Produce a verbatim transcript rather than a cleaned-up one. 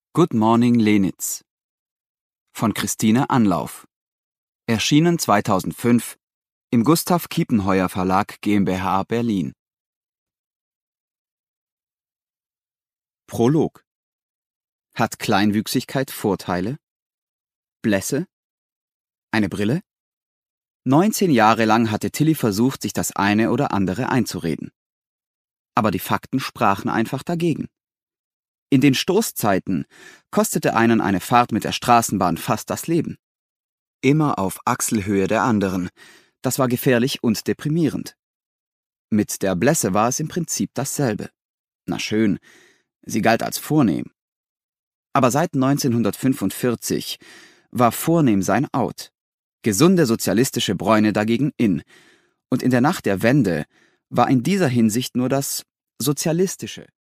Good Morning Lenitz von Christine Anlauf. Erschienen zweitausendfünf im Gustav Kiepenheuer Verlag GmbH Berlin. Prolog. Hat Kleinwüchsigkeit Vorteile? Blässe? Eine Brille? neunzehn Jahre lang hatte Tilly versucht, sich das eine oder andere einzureden. Aber die Fakten sprachen einfach dagegen. In den Stoßzeiten kostete einen eine Fahrt mit der Straßenbahn fast das Leben. Immer auf Achselhöhe der anderen. Das war gefährlich und deprimierend. Mit der Blässe war es im Prinzip dasselbe. Na schön, sie galt als vornehm. Aber seit neunzehnhundertfünfundvierzig war vornehm sein Out. Gesunde sozialistische Bräune dagegen in. Und in der Nacht der Wende war in dieser Hinsicht nur das Sozialistische